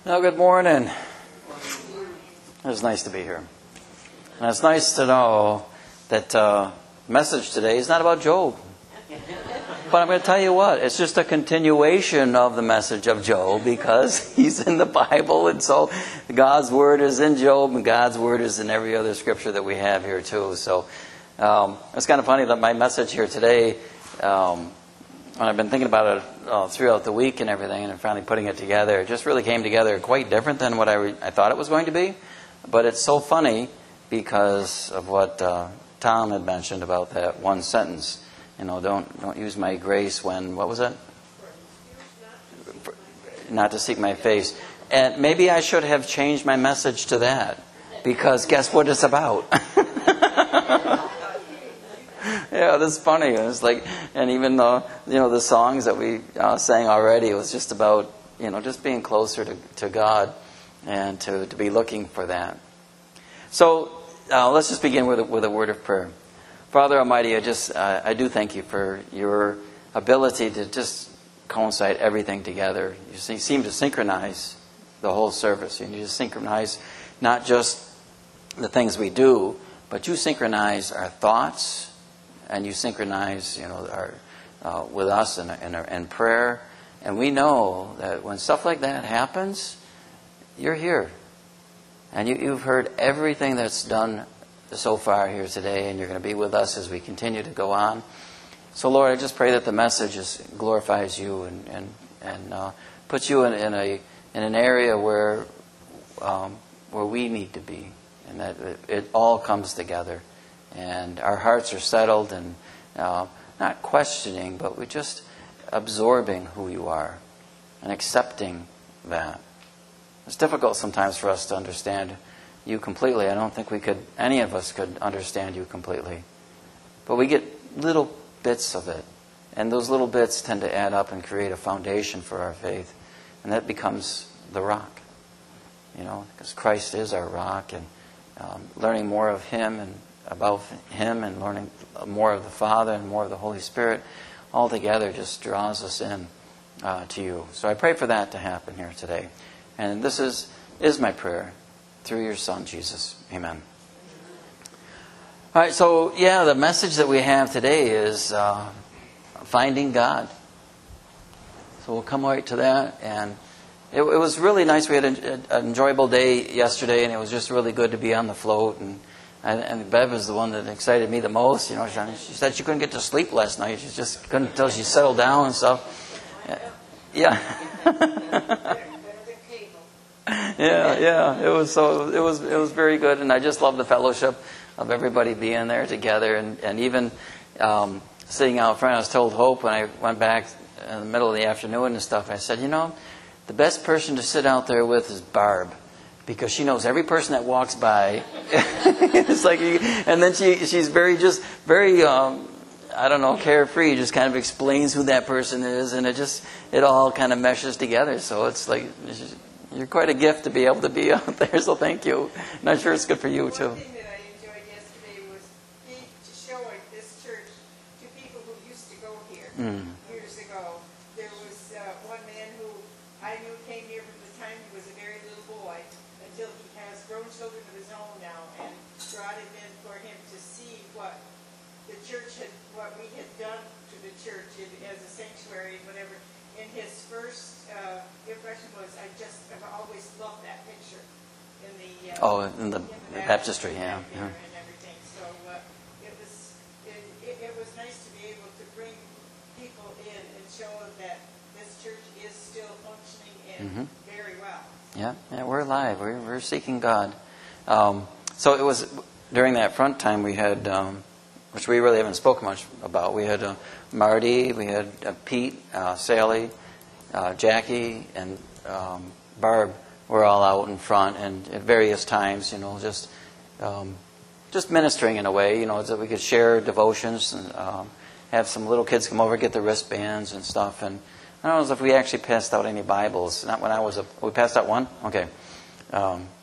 Well, good morning. It's nice to be here. And it's nice to know that message today is not about Job. But I'm going to tell you what, it's just a continuation of the message of Job because he's in the Bible, and so God's Word is in Job and God's Word is in every other scripture that we have here too. So it's kind of funny that my message here today, when I've been thinking about it throughout the week and everything, and finally putting it together, it just really came together quite different than what I thought it was going to be. But it's so funny because of what Tom had mentioned about that one sentence. You know, don't use my grace when, what was it? Not to seek my face. And maybe I should have changed my message to that, because guess what it's about? Yeah, that's funny. It's like, and even the songs that we sang already, it was just about, just being closer to God and to be looking for that. So let's just begin with a word of prayer. Father Almighty, I do thank you for your ability to just coincide everything together. You seem to synchronize the whole service. You just synchronize not just the things we do, but you synchronize our thoughts, and you synchronize, our with us in prayer. And we know that when stuff like that happens, you're here, and you've heard everything that's done so far here today, and you're going to be with us as we continue to go on. So, Lord, I just pray that the message glorifies you and puts you in an area where we need to be, and that it all comes together, and our hearts are settled, and not questioning, but we're just absorbing who you are and accepting that. It's difficult sometimes for us to understand you completely. I don't think any of us could understand you completely. But we get little bits of it. And those little bits tend to add up and create a foundation for our faith. And that becomes the rock. Because Christ is our rock. And learning more of Him and about Him, and learning more of the Father and more of the Holy Spirit, all together just draws us in to you. So I pray for that to happen here today. And this is my prayer. Through your Son, Jesus. Amen. All right, so the message that we have today is finding God. So we'll come right to that. And it was really nice. We had an enjoyable day yesterday, and it was just really good to be on the float. And Bev is the one that excited me the most. She said she couldn't get to sleep last night. She just couldn't until she settled down and stuff. Yeah. Yeah. It was very good, and I just love the fellowship of everybody being there together, and even sitting out front. I was told Hope when I went back in the middle of the afternoon and stuff. I said, the best person to sit out there with is Barb, because she knows every person that walks by. It's like, and then she's very carefree. Just kind of explains who that person is, and it all kind of meshes together. So it's like, you're quite a gift to be able to be out there, so thank you. And I'm sure it's good for you, too. One thing that I enjoyed yesterday was showing this church to people who used to go here years ago. There was one man who I knew came here from the time he was a very little boy until he has grown children of his own now, and brought it in for him to see what the church what we had done to the church as a sanctuary and whatever. And his first impression was, I've always loved that picture in the baptistry, yeah. And everything. So it was nice to be able to bring people in and show them that this church is still functioning and very well. Yeah, we're alive. We're seeking God. So it was during that front time we had, which we really haven't spoken much about. We had Marty, we had Pete, Sally, Jackie, and Barb were all out in front, and at various times, just ministering in a way, so that we could share devotions and have some little kids come over, get the wristbands and stuff. And I don't know if we actually passed out any Bibles. Not when I was we passed out one? Okay.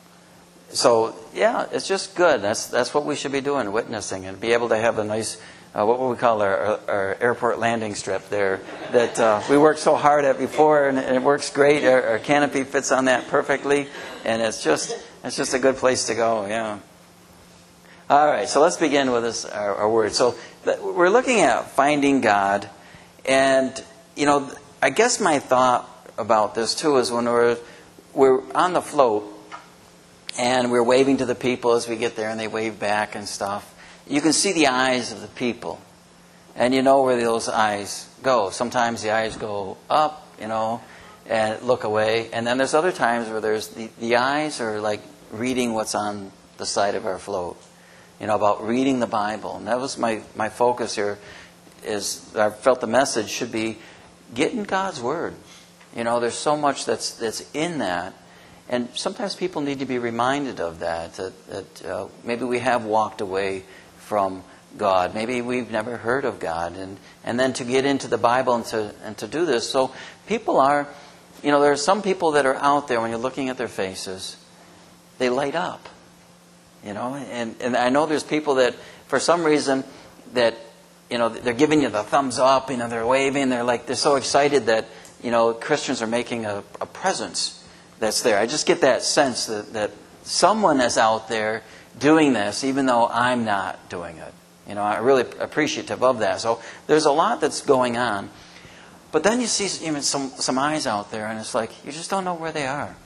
So, it's just good. That's what we should be doing, witnessing, and be able to have a nice what we call our airport landing strip there that we worked so hard at before, and it works great. Our canopy fits on that perfectly, and it's just a good place to go. Yeah. All right, so let's begin with this our word. So we're looking at finding God, and I guess my thought about this too is when we're on the float and we're waving to the people as we get there, and they wave back and stuff. You can see the eyes of the people, and you know where those eyes go. Sometimes the eyes go up, and look away, and then there's other times where there's the eyes are like reading what's on the side of our float. About reading the Bible. And that was my focus here, is I felt the message should be get in God's Word. There's so much that's in that. And sometimes people need to be reminded of that maybe we have walked away from God. Maybe we've never heard of God. And then to get into the Bible and to do this. So people are, there are some people that are out there, when you're looking at their faces, they light up. And I know there's people that, for some reason, that, they're giving you the thumbs up, they're waving, they're so excited that, Christians are making a presence that's there. I just get that sense that someone is out there doing this, even though I'm not doing it. I'm really appreciative of that. So there's a lot that's going on. But then you see even some eyes out there, and it's like, you just don't know where they are.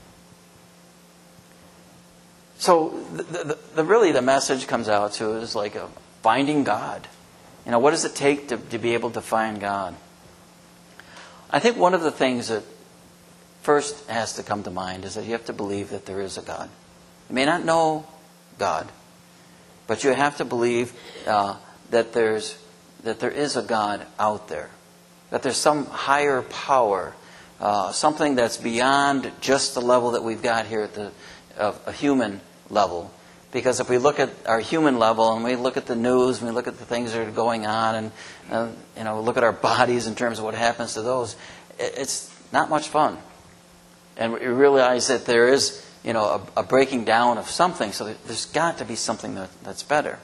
So really the message comes out to is like finding God. What does it take to be able to find God? I think one of the things that first has to come to mind is that you have to believe that there is a God. You may not know God, but you have to believe that there is a God out there, that there's some higher power, something that's beyond just the level that we've got here at a human level. Because if we look at our human level and we look at the news and we look at the things that are going on and look at our bodies in terms of what happens to those, it's not much fun. And we realize that there is a breaking down of something, so there's got to be something that's better.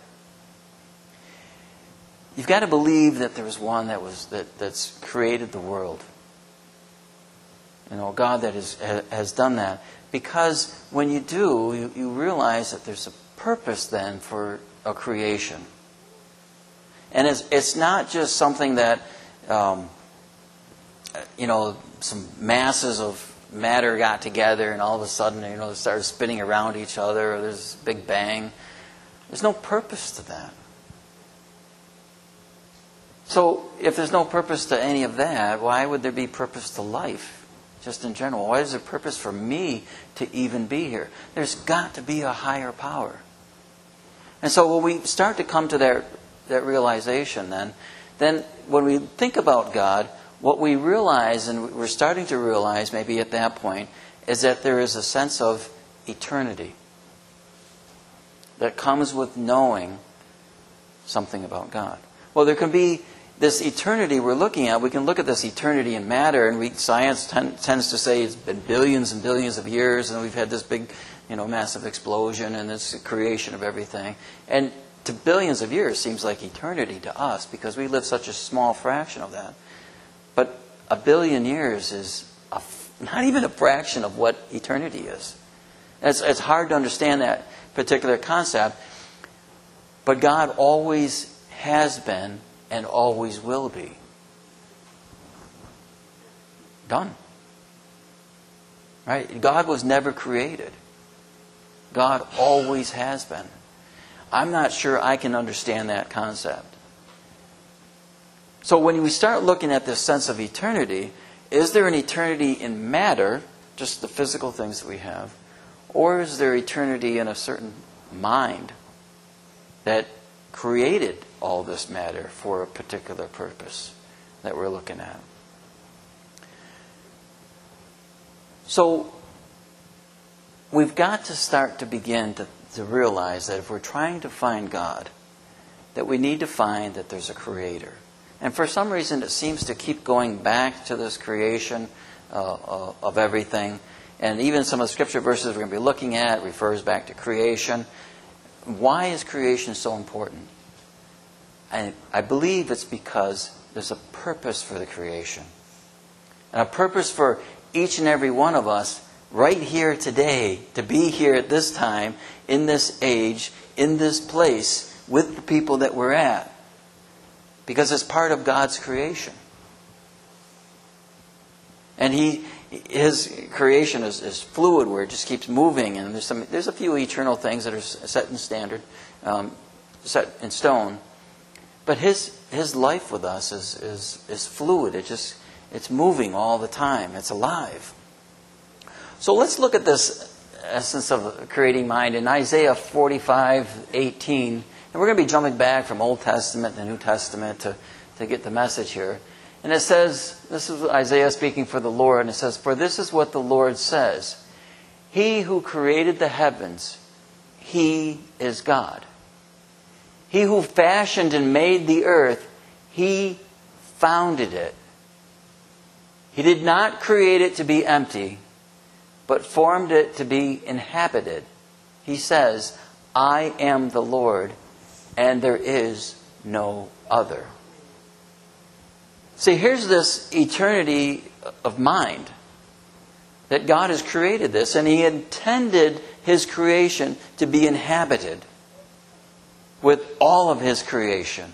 You've got to believe that there was one that's created the world. God that has done that. Because when you do, you realize that there's a purpose then for a creation. And it's not just something that, some masses of matter got together and all of a sudden, they started spinning around each other, or there's this big bang. There's no purpose to that. So if there's no purpose to any of that, why would there be purpose to life? Just in general, why is there purpose for me to even be here? There's got to be a higher power. And so when we start to come to that realization, then when we think about God, what we realize, and we're starting to realize maybe at that point, is that there is a sense of eternity that comes with knowing something about God. Well, there can be this eternity we're looking at. We can look at this eternity in matter, and science tends to say it's been billions and billions of years, and we've had this big, massive explosion and this creation of everything. And to billions of years seems like eternity to us because we live such a small fraction of that. But a billion years is not even a fraction of what eternity is. It's hard to understand that particular concept, but God always has been and always will be. Done. Right? God was never created. God always has been. I'm not sure I can understand that concept. So when we start looking at this sense of eternity, is there an eternity in matter, just the physical things that we have, or is there eternity in a certain mind that created all this matter for a particular purpose that we're looking at? So we've got to start to begin to realize that if we're trying to find God, that we need to find that there's a creator. And for some reason it seems to keep going back to this creation of everything. And even some of the scripture verses we're going to be looking at refers back to creation. Why is creation so important? I believe it's because there's a purpose for the creation. And a purpose for each and every one of us right here today, to be here at this time, in this age, in this place, with the people that we're at. Because it's part of God's creation. And His creation is fluid, where it just keeps moving. And there's a few eternal things that are set in standard, set in stone. But His life with us is fluid. It's moving all the time. It's alive. So let's look at this essence of the creating mind in Isaiah 45:18. And we're going to be jumping back from Old Testament to New Testament to get the message here. And it says, this is Isaiah speaking for the Lord, and it says, "For this is what the Lord says, He who created the heavens, He is God. He who fashioned and made the earth, He founded it. He did not create it to be empty, but formed it to be inhabited. He says, I am the Lord, and there is no other." See, here's this eternity of mind. That God has created this, and He intended His creation to be inhabited with all of His creation.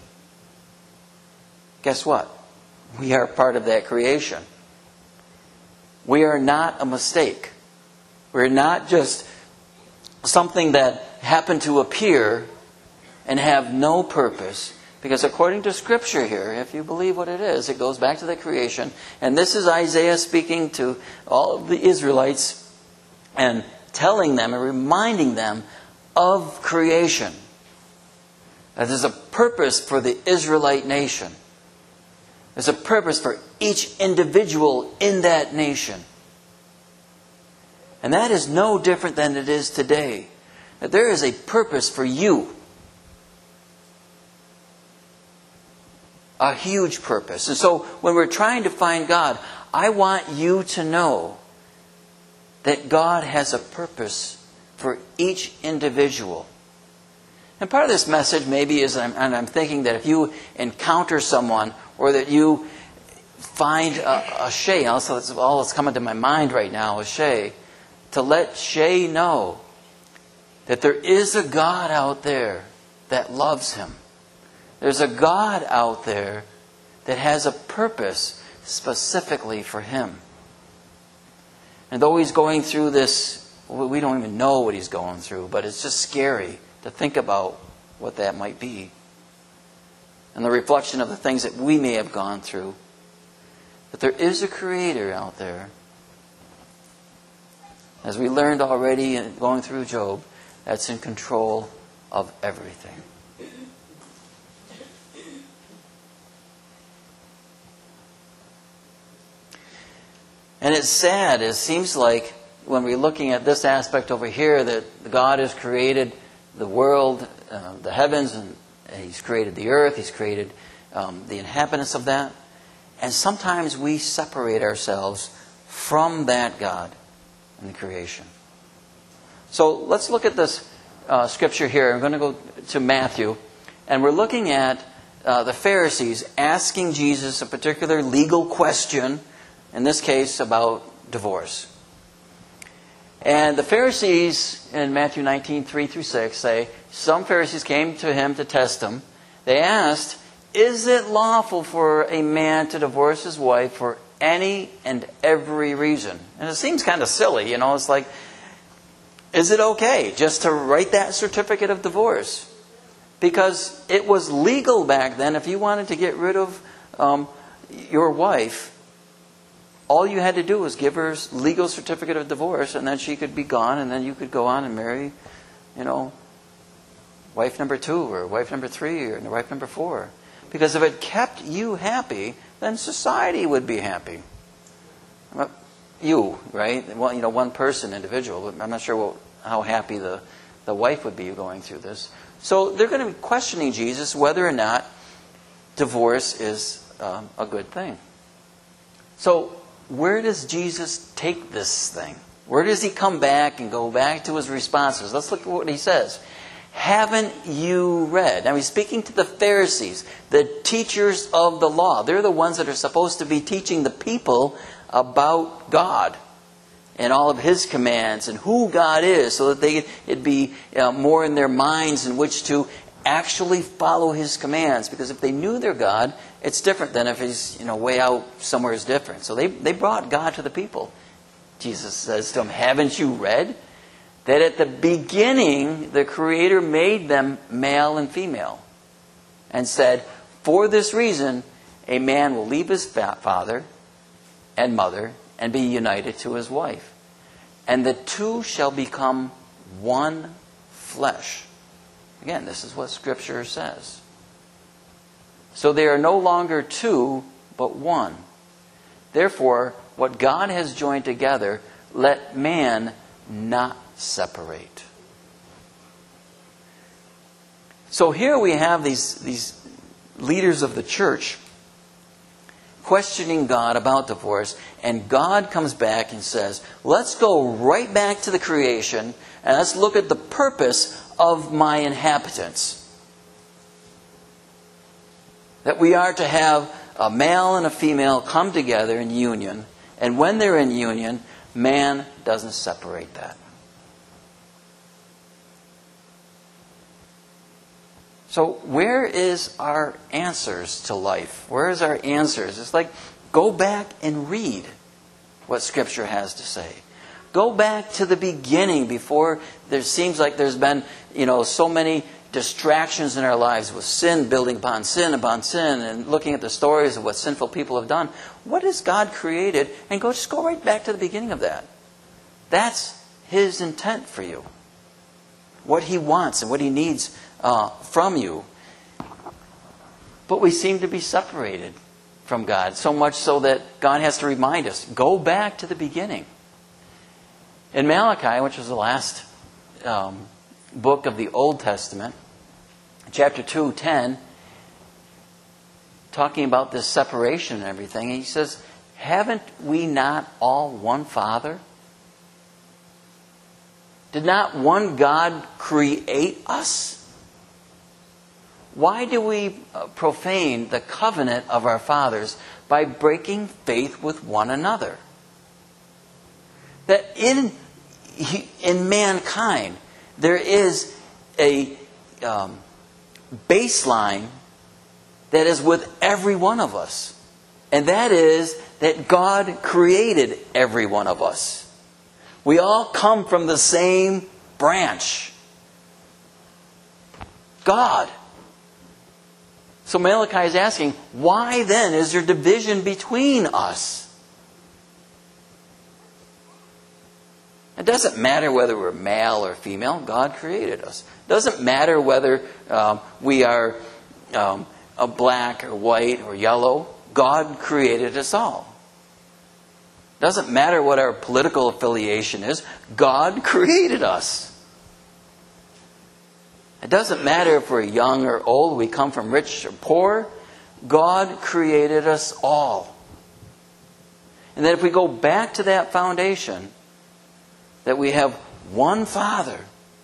Guess what? We are part of that creation. We are not a mistake. We're not just something that happened to appear and have no purpose. Because according to Scripture here, if you believe what it is, it goes back to the creation. And this is Isaiah speaking to all of the Israelites and telling them and reminding them of creation. That there's a purpose for the Israelite nation. There's a purpose for each individual in that nation. And that is no different than it is today. That there is a purpose for you. A huge purpose. And so when we're trying to find God, I want you to know that God has a purpose for each individual. And part of this message maybe is, and I'm thinking that if you encounter someone or that you find a Shay, also that's all that's coming to my mind right now is Shay, to let Shay know that there is a God out there that loves him. There's a God out there that has a purpose specifically for him. And though he's going through this, we don't even know what he's going through, but it's just scary to think about what that might be. And the reflection of the things that we may have gone through. That there is a Creator out there. As we learned already going through Job, that's in control of everything. And it's sad. It seems like when we're looking at this aspect over here, that God has created the world, the heavens, and He's created the earth. He's created the inhabitants of that. And sometimes we separate ourselves from that God in the creation. So let's look at this scripture here. I'm going to go to Matthew. And we're looking at the Pharisees asking Jesus a particular legal question, in this case about divorce. And the Pharisees in Matthew 19:3-6 say, some Pharisees came to him to test him. They asked, is it lawful for a man to divorce his wife for any and every reason? And it seems kind of silly, it's like, is it okay just to write that certificate of divorce? Because it was legal back then. If you wanted to get rid of your wife, all you had to do was give her legal certificate of divorce, and then she could be gone, and then you could go on and marry, wife number 2 or wife number 3 or wife number 4. Because if it kept you happy, then society would be happy. You, right? Well, one person, individual. But I'm not sure how happy the wife would be going through this. So they're going to be questioning Jesus whether or not divorce is a good thing. So where does Jesus take this thing? Where does He come back and go back to His responses? Let's look at what He says. Haven't you read? Now he's speaking to the Pharisees, the teachers of the law. They're the ones that are supposed to be teaching the people about God and all of His commands and who God is, so that it'd be more in their minds in which to actually follow His commands. Because if they knew their God, it's different than if He's way out somewhere is different. So they brought God to the people. Jesus says to them, haven't you read that at the beginning the Creator made them male and female, and said, for this reason a man will leave his father and mother and be united to his wife, and the two shall become one flesh. Again, this is what Scripture says. So they are no longer two, but one. Therefore, what God has joined together, let man not separate. So here we have these leaders of the church questioning God about divorce, and God comes back and says, let's go right back to the creation and let's look at the purpose of my inhabitants. That we are to have a male and a female come together in union, and when they're in union, man doesn't separate that. So where is our answers to life? Where is our answers? It's like, go back and read what Scripture has to say. Go back to the beginning before there seems like there's been, so many distractions in our lives with sin building upon sin, and looking at the stories of what sinful people have done. What has God created? And just go right back to the beginning of that. That's His intent for you. What He wants and what He needs from you. But we seem to be separated from God, so much so that God has to remind us, go back to the beginning. In Malachi, which was the last book of the Old Testament, chapter 2:10, talking about this separation and everything, he says, haven't we not all one Father? Did not one God create us? Why do we profane the covenant of our fathers by breaking faith with one another? That in mankind there is a baseline that is with every one of us. And that is that God created every one of us. We all come from the same branch. God. So Malachi is asking, why then is there division between us? It doesn't matter whether we're male or female. God created us. It doesn't matter whether we are a black or white or yellow. God created us all. It doesn't matter what our political affiliation is. God created us. It doesn't matter if we're young or old, we come from rich or poor. God created us all. And that if we go back to that foundation, that we have one Father,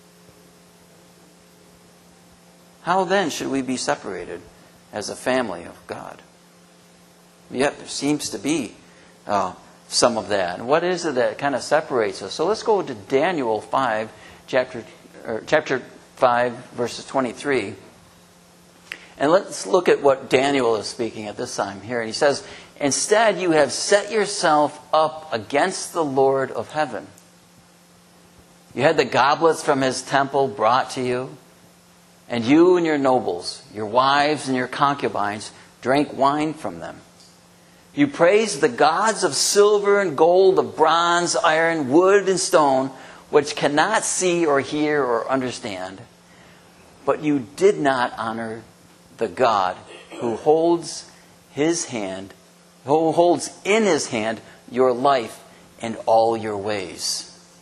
how then should we be separated as a family of God? Yet there seems to be some of that. And what is it that kind of separates us? So let's go to Daniel 5, chapter 5, verses 23. And let's look at what Daniel is speaking at this time here. And he says, instead you have set yourself up against the Lord of heaven. You had the goblets from His temple brought to you, and you and your nobles, your wives and your concubines, drank wine from them. You praised the gods of silver and gold, of bronze, iron, wood, and stone, which cannot see or hear or understand. But you did not honor the God who holds in His hand your life and all your ways.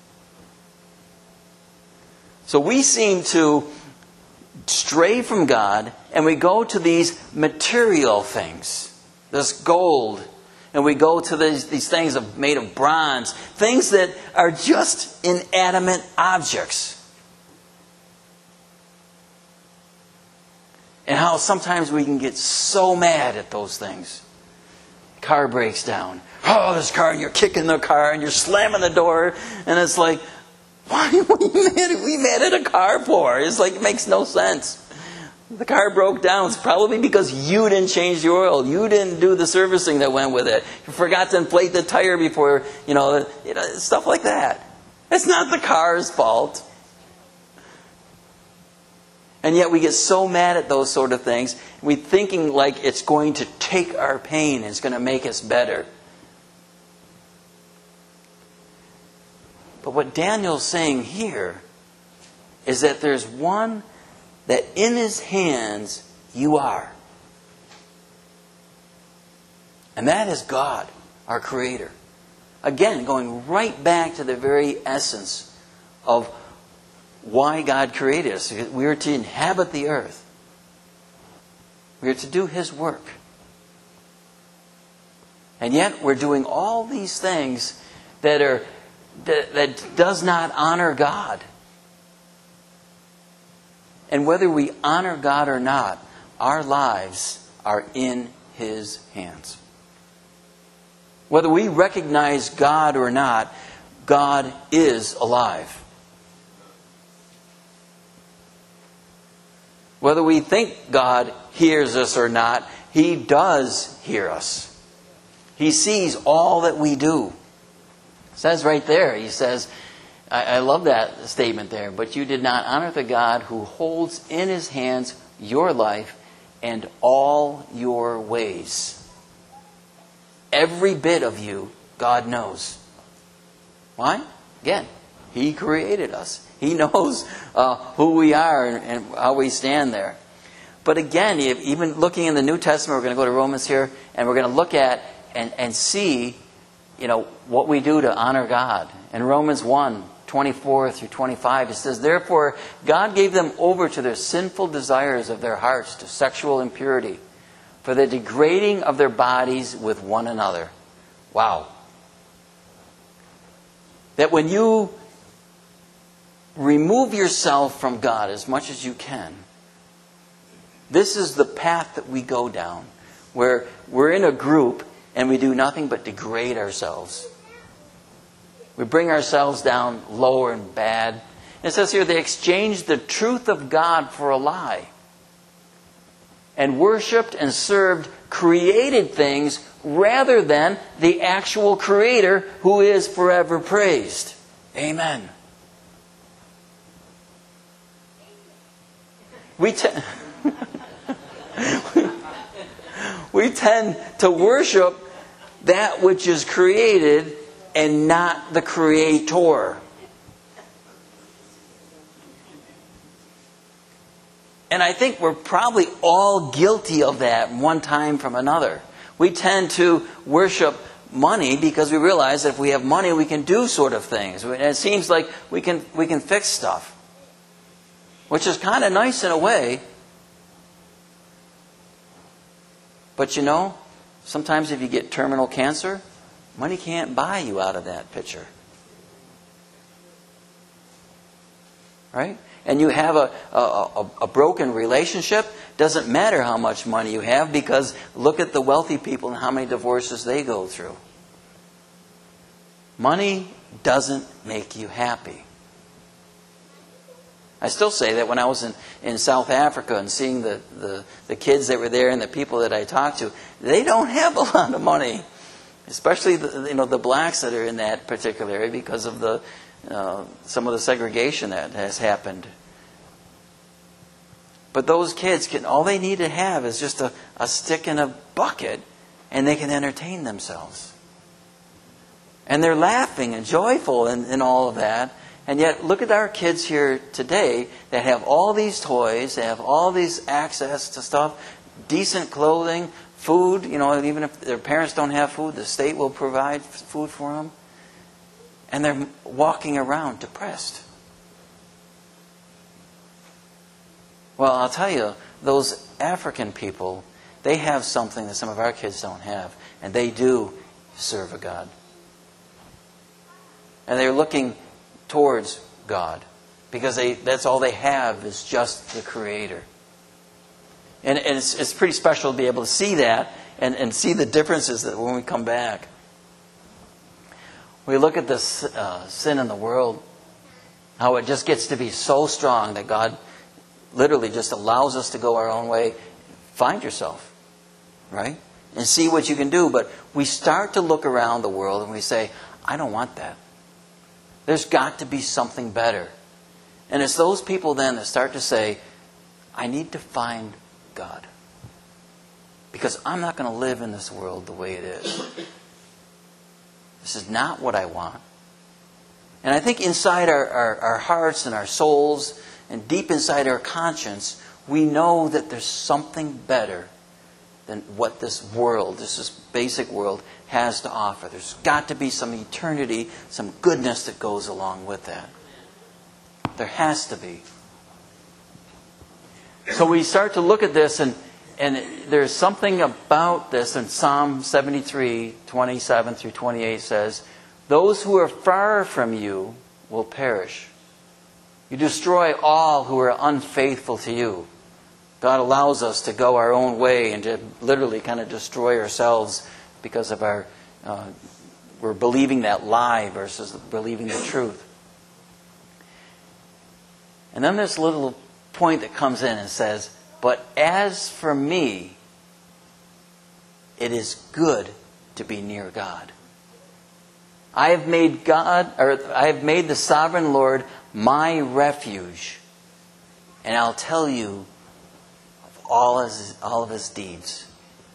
So we seem to stray from God, and we go to these material things, this gold, and we go to these things made of bronze, things that are just inanimate objects. And how sometimes we can get so mad at those things. Car breaks down. Oh, this car, and you're kicking the car, and you're slamming the door, and it's like, why are we mad at a car for? It's like, it makes no sense. The car broke down. It's probably because you didn't change the oil. You didn't do the servicing that went with it. You forgot to inflate the tire before, stuff like that. It's not the car's fault. And yet we get so mad at those sort of things. We're thinking like it's going to take our pain and it's going to make us better. But what Daniel's saying here is that there's one that in his hands you are. And that is God, our Creator. Again, going right back to the very essence of why God created us. We are to inhabit the earth. We are to do His work. And yet we're doing all these things that does not honor God. And whether we honor God or not, our lives are in His hands. Whether we recognize God or not, God is alive. Whether we think God hears us or not, He does hear us. He sees all that we do. It says right there, He says, I love that statement there, but you did not honor the God who holds in His hands your life and all your ways. Every bit of you, God knows. Why? Again, He created us. He knows who we are and how we stand there. But again, even looking in the New Testament, we're going to go to Romans here, and we're going to look at and see, what we do to honor God. In Romans 1:24 through 25, it says, "Therefore God gave them over to their sinful desires of their hearts, to sexual impurity, for the degrading of their bodies with one another." Wow. That when you remove yourself from God as much as you can, this is the path that we go down, where we're in a group and we do nothing but degrade ourselves. We bring ourselves down lower and bad. It says here, they exchanged the truth of God for a lie, and worshipped and served created things rather than the actual Creator, who is forever praised. Amen. We tend to worship that which is created and not the Creator. And I think we're probably all guilty of that one time from another. We tend to worship money because we realize that if we have money, we can do sort of things. And it seems like we can fix stuff, which is kind of nice in a way. But sometimes if you get terminal cancer, money can't buy you out of that picture. Right? And you have a broken relationship, doesn't matter how much money you have, because look at the wealthy people and how many divorces they go through. Money doesn't make you happy. I still say that when I was in South Africa and seeing the kids that were there and the people that I talked to, they don't have a lot of money. Especially the blacks that are in that particular area because of some of the segregation that has happened. But those kids all they need to have is just a stick and a bucket, and they can entertain themselves. And they're laughing and joyful and all of that. And yet, look at our kids here today that have all these toys, they have all these access to stuff, decent clothing, food. Even if their parents don't have food, the state will provide food for them. And they're walking around depressed. Well, I'll tell you, those African people, they have something that some of our kids don't have. And they do serve a God. And they're looking towards God, because that's all they have is just the Creator. And it's pretty special to be able to see that and see the differences that when we come back. We look at this sin in the world, how it just gets to be so strong that God literally just allows us to go our own way. Find yourself, right? And see what you can do. But we start to look around the world and we say, I don't want that. There's got to be something better. And it's those people then that start to say, I need to find God. Because I'm not going to live in this world the way it is. This is not what I want. And I think inside our hearts and our souls and deep inside our conscience, we know that there's something better than what this world, this basic world, has to offer. There's got to be some eternity, some goodness that goes along with that. There has to be. So we start to look at this, and there's something about this, and Psalm 73, 27 through 28 says, those who are far from you will perish. You destroy all who are unfaithful to you. God allows us to go our own way and to literally kind of destroy ourselves because of we're believing that lie versus believing the truth. And then this little point that comes in and says, but as for me, it is good to be near God. I have made the sovereign Lord my refuge, and I'll tell you of all of his deeds.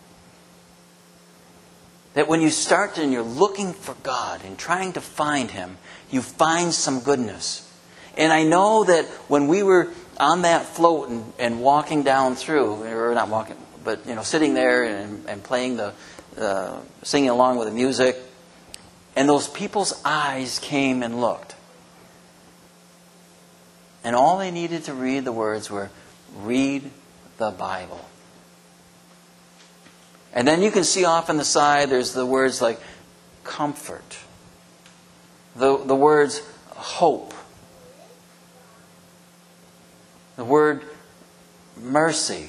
That when you start and you're looking for God and trying to find Him, you find some goodness. And I know that when we were on that float and walking down through, or not walking, but sitting there and playing singing along with the music, and those people's eyes came and looked. And all they needed to read the words were, read the Bible. And then you can see off on the side, there's the words like comfort. The words hope. The word mercy.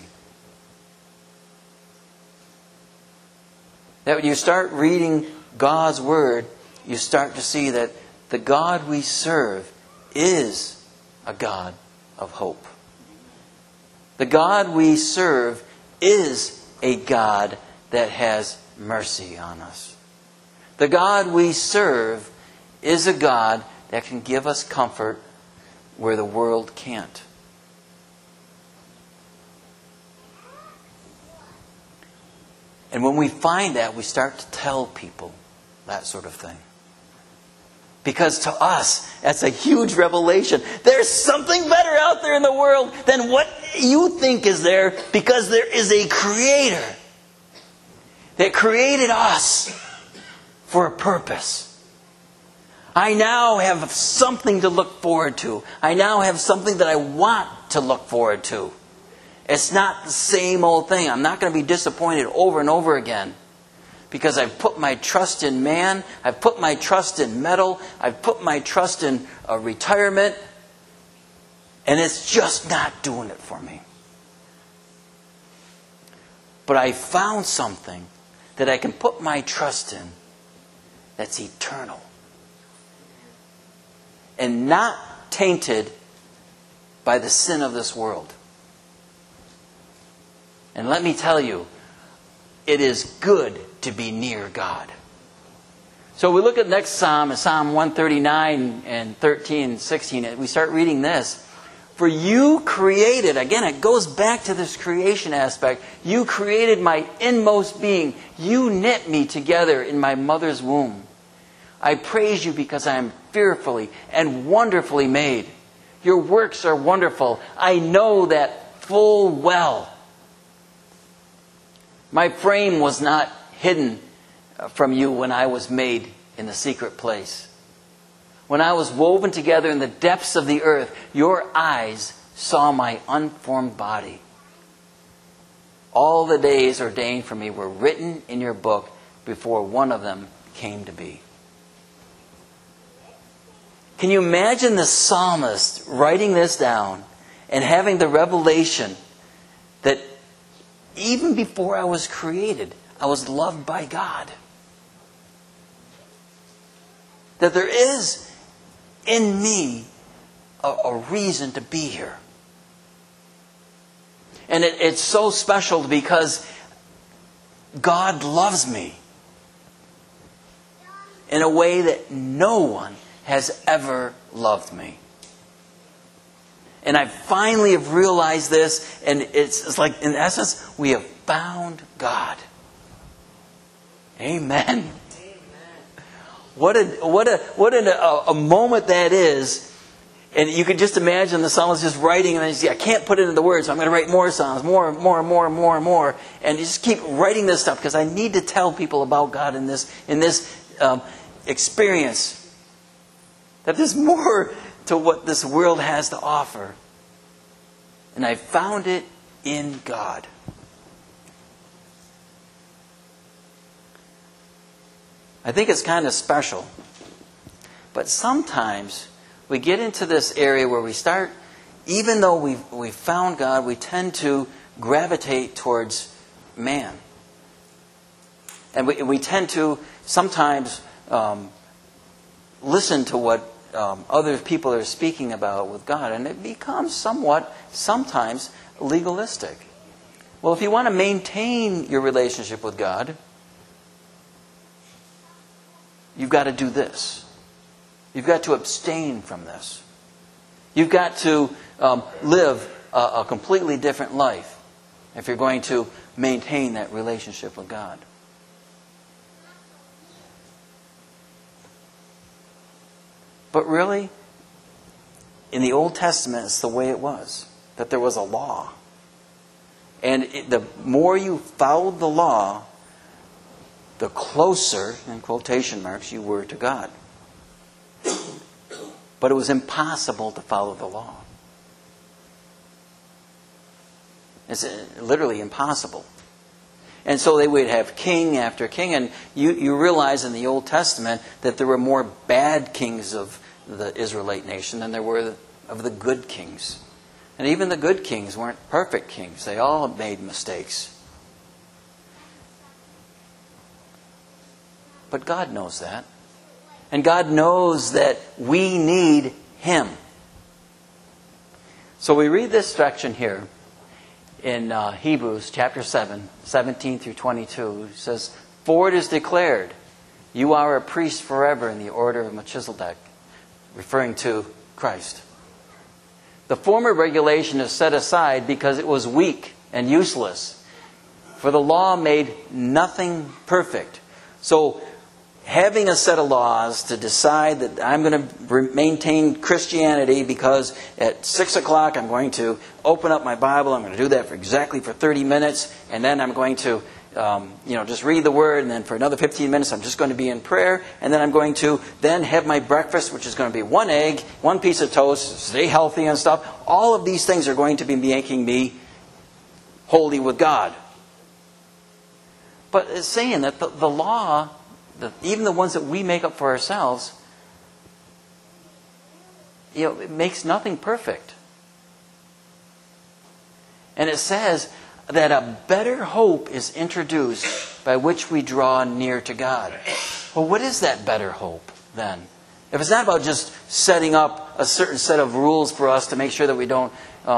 That when you start reading God's Word, you start to see that the God we serve is a God of hope. The God we serve is a God that has mercy on us. The God we serve is a God that can give us comfort where the world can't. And when we find that, we start to tell people that sort of thing. Because to us, that's a huge revelation. There's something better out there in the world than what you think is there, because there is a Creator that created us for a purpose. I now have something to look forward to. I now have something that I want to look forward to. It's not the same old thing. I'm not going to be disappointed over and over again. Because I've put my trust in man. I've put my trust in metal. I've put my trust in retirement. And it's just not doing it for me. But I found something that I can put my trust in that's eternal. And not tainted by the sin of this world. And let me tell you, it is good to be near God. So we look at the next Psalm, Psalm 139 and 13 and 16. We start reading this. For you created, again, it goes back to this creation aspect. You created my inmost being. You knit me together in my mother's womb. I praise you because I am fearfully and wonderfully made. Your works are wonderful. I know that full well. My frame was not hidden from you when I was made in the secret place. When I was woven together in the depths of the earth, your eyes saw my unformed body. All the days ordained for me were written in your book before one of them came to be. Can you imagine the psalmist writing this down and having the revelation that even before I was created, I was loved by God. That there is in me a reason to be here. And it's so special because God loves me in a way that no one has ever loved me. And I finally have realized this, and it's like, in essence, we have found God. Amen. What a moment that is. And you could just imagine the psalmist just writing, and then you see, I can't put it into the words, so I'm going to write more psalms, more. And you just keep writing this stuff because I need to tell people about God in this experience. That there's more to what this world has to offer. And I found it in God. I think it's kind of special. But sometimes we get into this area where we start, even though we've found God, we tend to gravitate towards man. And we tend to sometimes listen to what other people are speaking about with God. And it becomes sometimes legalistic. Well, if you want to maintain your relationship with God, you've got to do this. You've got to abstain from this. You've got to live a completely different life if you're going to maintain that relationship with God. But really, in the Old Testament, it's the way it was. That there was a law. And the more you followed the law, the closer, in quotation marks, you were to God. But it was impossible to follow the law. It's literally impossible. And so they would have king after king. And you realize in the Old Testament that there were more bad kings of the Israelite nation than there were of the good kings. And even the good kings weren't perfect kings. They all made mistakes. But God knows that. And God knows that we need Him. So we read this section here in Hebrews chapter 7, 17 through 22. It says, "For it is declared, you are a priest forever in the order of Melchizedek," referring to Christ. "The former regulation is set aside because it was weak and useless, for the law made nothing perfect." So, having a set of laws to decide that I'm going to maintain Christianity because at 6 o'clock I'm going to open up my Bible, I'm going to do that for exactly 30 minutes, and then I'm going to just read the Word, and then for another 15 minutes I'm just going to be in prayer, and then I'm going to then have my breakfast, which is going to be 1 egg, 1 piece of toast, stay healthy and stuff. All of these things are going to be making me holy with God. But it's saying that the law, even the ones that we make up for ourselves, it makes nothing perfect. And it says that a better hope is introduced by which we draw near to God. Well, what is that better hope then? If it's not about just setting up a certain set of rules for us to make sure that we don't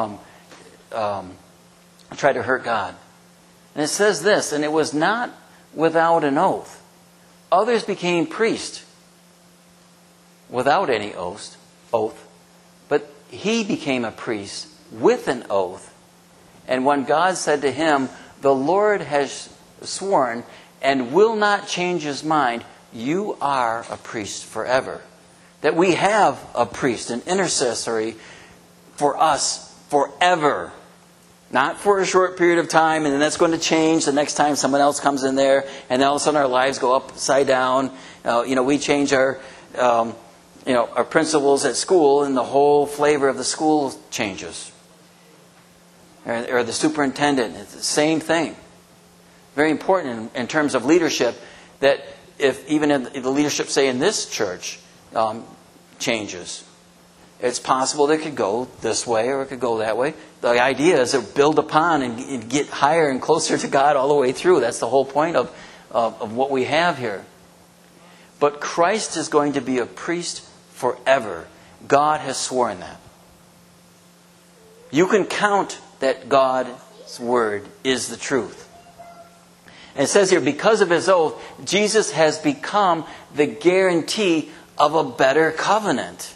try to hurt God. And it says this, "And it was not without an oath. Others became priests without any oath, but he became a priest with an oath. And when God said to him, 'The Lord has sworn and will not change his mind, you are a priest forever.'" That we have a priest, an intercessory for us forever. Not for a short period of time, and then that's going to change the next time someone else comes in there, and then all of a sudden our lives go upside down. We change our principals at school, and the whole flavor of the school changes. Or the superintendent, it's the same thing. Very important in terms of leadership, that if even if the leadership, say in this church, changes, It's possible that it could go this way or it could go that way. The idea is to build upon and get higher and closer to God all the way through. That's the whole point of what we have here. But Christ is going to be a priest forever. God has sworn that. You can count that God's word is the truth. And it says here, because of his oath, Jesus has become the guarantee of a better covenant.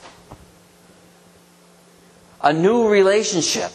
A new relationship.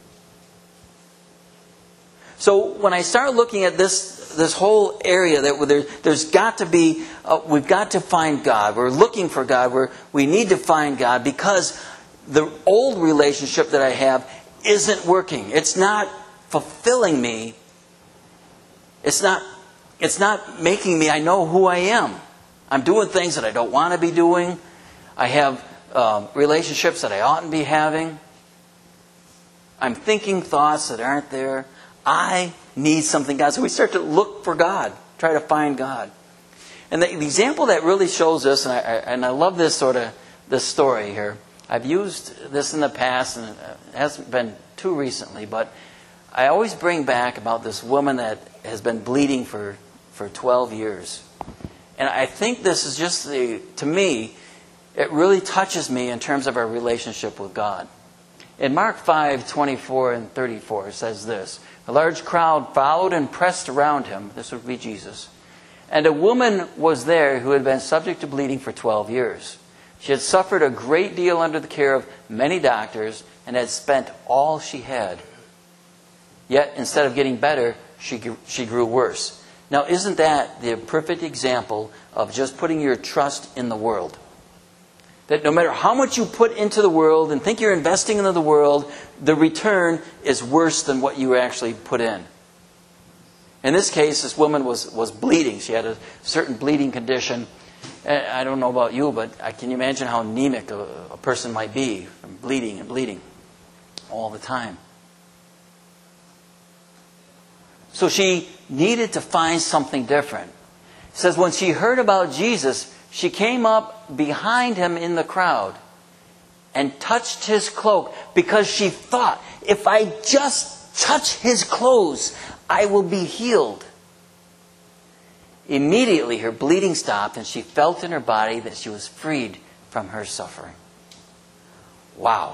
So when I start looking at this whole area, that there's got to be, we've got to find God. We're looking for God. We need to find God because the old relationship that I have isn't working. It's not fulfilling me. It's not making me, I know who I am. I'm doing things that I don't want to be doing. I have relationships that I oughtn't be having. I'm thinking thoughts that aren't there. I need something God. So we start to look for God, try to find God. And the example that really shows us, and I love this story here. I've used this in the past, and it hasn't been too recently, but I always bring back about this woman that has been bleeding for 12 years. And I think this is just to me, it really touches me in terms of our relationship with God. In Mark 5:24 and 34, it says this: a large crowd followed and pressed around him. This would be Jesus. And a woman was there who had been subject to bleeding for 12 years. She had suffered a great deal under the care of many doctors and had spent all she had. Yet, instead of getting better, she grew worse. Now, isn't that the perfect example of just putting your trust in the world? That no matter how much you put into the world and think you're investing into the world, the return is worse than what you actually put in. In this case, this woman was bleeding. She had a certain bleeding condition. I don't know about you, but can you imagine how anemic a person might be from bleeding and bleeding all the time? So she needed to find something different. It says when she heard about Jesus, she came up behind him in the crowd and touched his cloak because she thought, if I just touch his clothes, I will be healed. Immediately her bleeding stopped and she felt in her body that she was freed from her suffering. Wow.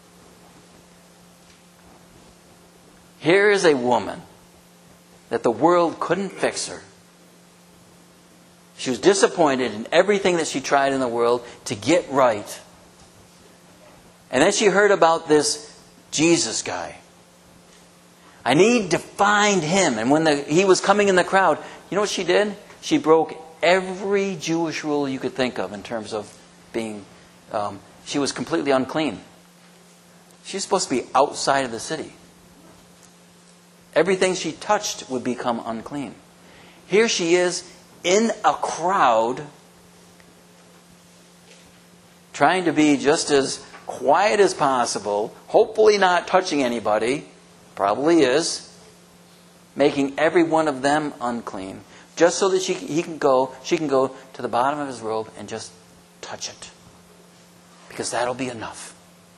Here is a woman that the world couldn't fix her. She was disappointed in everything that she tried in the world to get right. And then she heard about this Jesus guy. I need to find him. And when he was coming in the crowd, you know what she did? She broke every Jewish rule you could think of in terms of being, she was completely unclean. She was supposed to be outside of the city. Everything she touched would become unclean. Here she is in a crowd, trying to be just as quiet as possible, hopefully not touching anybody, probably is, making every one of them unclean, just so that she can go to the bottom of his robe and just touch it. Because that'll be enough.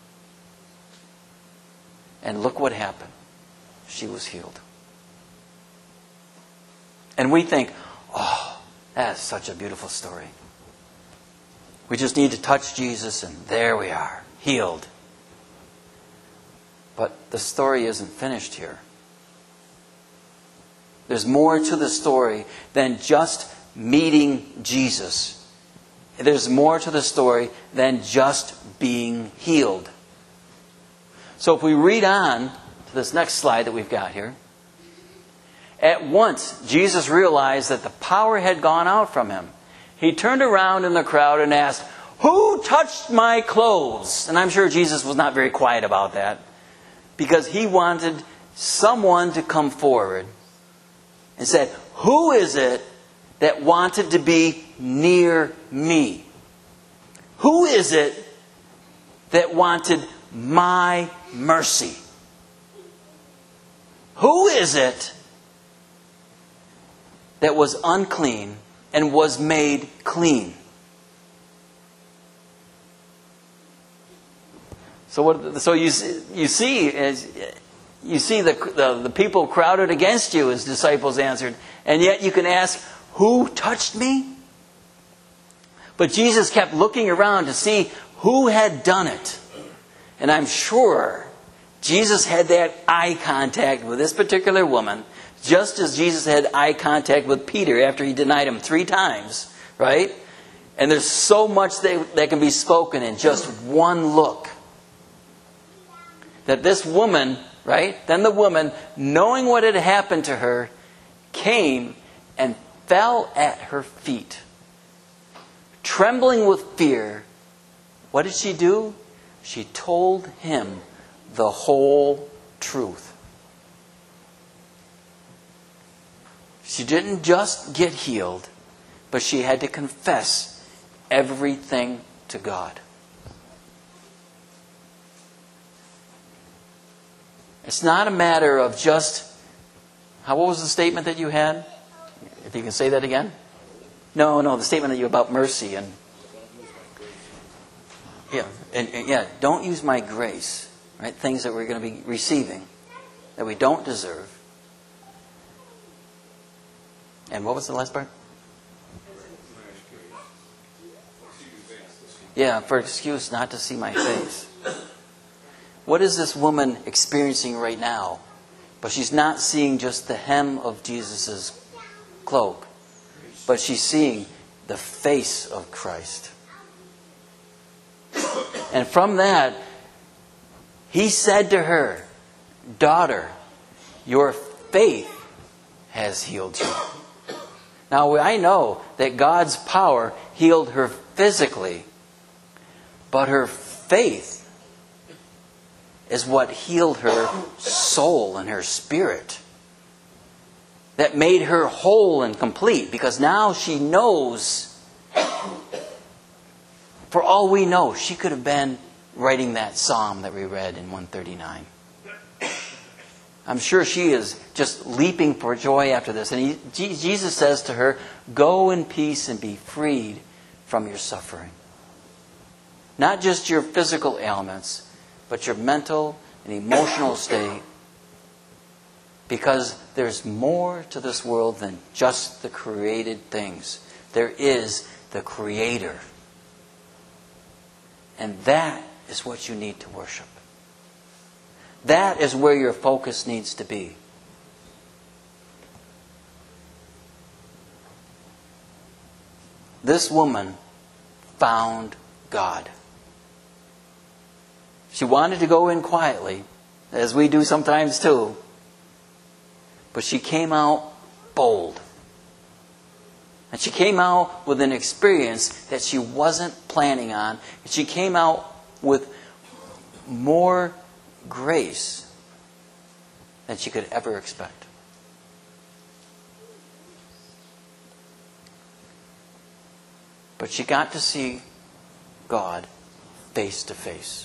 And look what happened. She was healed. And we think, oh, that's such a beautiful story. We just need to touch Jesus and there we are, healed. But the story isn't finished here. There's more to the story than just meeting Jesus. There's more to the story than just being healed. So if we read on to this next slide that we've got here. At once, Jesus realized that the power had gone out from him. He turned around in the crowd and asked, "Who touched my clothes?" And I'm sure Jesus was not very quiet about that, because he wanted someone to come forward and said, "Who is it that wanted to be near me? Who is it that wanted my mercy? Who is it that was unclean and was made clean?" So you see the people crowded against you, his disciples answered, and yet you can ask, who touched me? But Jesus kept looking around to see who had done it. And I'm sure Jesus had that eye contact with this particular woman, just as Jesus had eye contact with Peter after he denied him 3 times, right? And there's so much that can be spoken in just one look. That this woman, right? Then the woman, knowing what had happened to her, came and fell at her feet. Trembling with fear, what did she do? She told him the whole truth. She didn't just get healed, but she had to confess everything to God. It's not a matter of just... what was the statement that you had? If you can say that again. No, the statement that you about mercy and don't use my grace, right? Things that we're going to be receiving that we don't deserve. And what was the last part? Yeah, for excuse not to see my face. What is this woman experiencing right now? But she's not seeing just the hem of Jesus' cloak, but she's seeing the face of Christ. And from that, he said to her, daughter, your faith has healed you. Now, I know that God's power healed her physically, but her faith is what healed her soul and her spirit. That made her whole and complete, because now she knows, for all we know, she could have been writing that psalm that we read in 139. I'm sure she is just leaping for joy after this. And Jesus says to her, go in peace and be freed from your suffering. Not just your physical ailments, but your mental and emotional state. Because there's more to this world than just the created things. There is the Creator. And that is what you need to worship. That is where your focus needs to be. This woman found God. She wanted to go in quietly, as we do sometimes too. But she came out bold. And she came out with an experience that she wasn't planning on. And she came out with more grace than she could ever expect. But she got to see God face to face.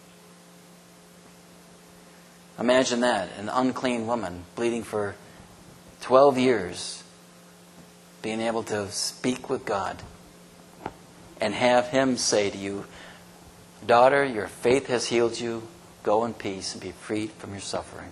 Imagine that, an unclean woman bleeding for 12 years, being able to speak with God and have Him say to you, daughter, your faith has healed you. Go in peace and be freed from your suffering.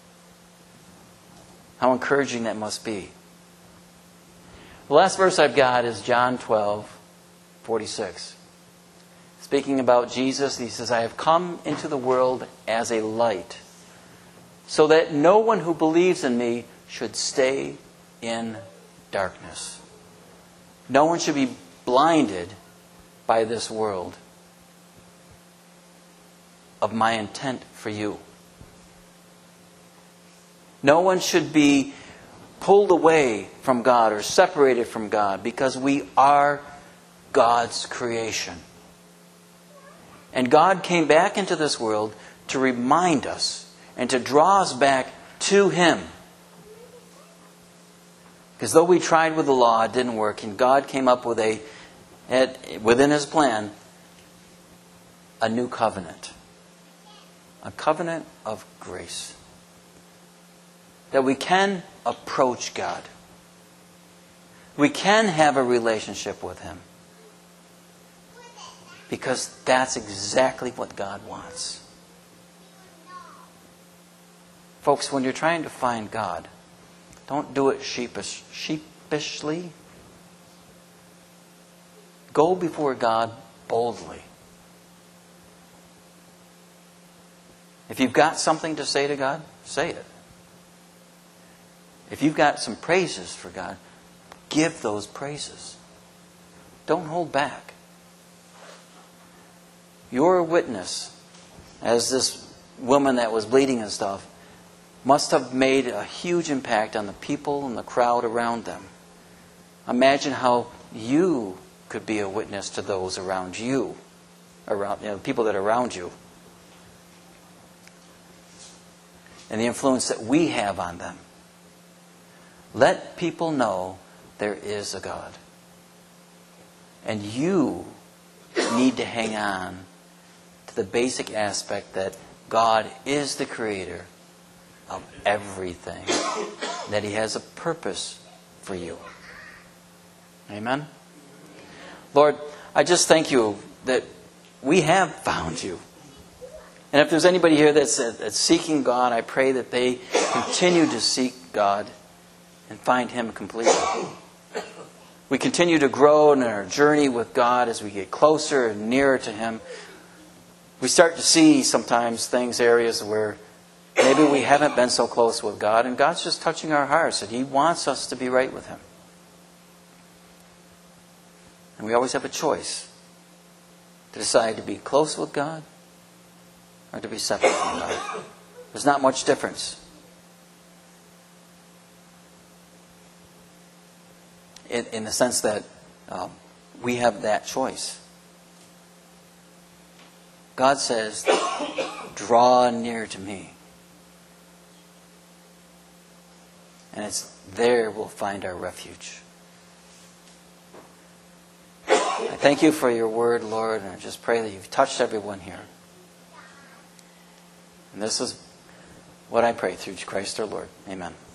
How encouraging that must be. The last verse I've got is John 12:46. Speaking about Jesus, he says, I have come into the world as a light, so that no one who believes in me should stay in darkness. No one should be blinded by this world of my intent for you. No one should be pulled away from God or separated from God, because we are God's creation. And God came back into this world to remind us and to draw us back to Him. Because though we tried with the law, it didn't work, and God came up with within His plan, a new covenant. A covenant of grace. That we can approach God. We can have a relationship with Him. Because that's exactly what God wants. Folks, when you're trying to find God, don't do it sheepishly. Go before God boldly. If you've got something to say to God, say it. If you've got some praises for God, give those praises. Don't hold back. Your witness, as this woman that was bleeding and stuff, must have made a huge impact on the people and the crowd around them. Imagine how you could be a witness to those around you, the people that are around you, and the influence that we have on them. Let people know there is a God. And you need to hang on to the basic aspect that God is the creator of everything. That He has a purpose for you. Amen? Lord, I just thank You that we have found You. And if there's anybody here that's seeking God, I pray that they continue to seek God and find Him completely. We continue to grow in our journey with God as we get closer and nearer to Him. We start to see sometimes areas where maybe we haven't been so close with God, and God's just touching our hearts, and He wants us to be right with Him. And we always have a choice to decide to be close with God or to be separate from God. There's not much difference. In the sense that we have that choice. God says, draw near to me. And it's there we'll find our refuge. I thank You for Your word, Lord, and I just pray that You've touched everyone here. And this is what I pray through Christ our Lord. Amen.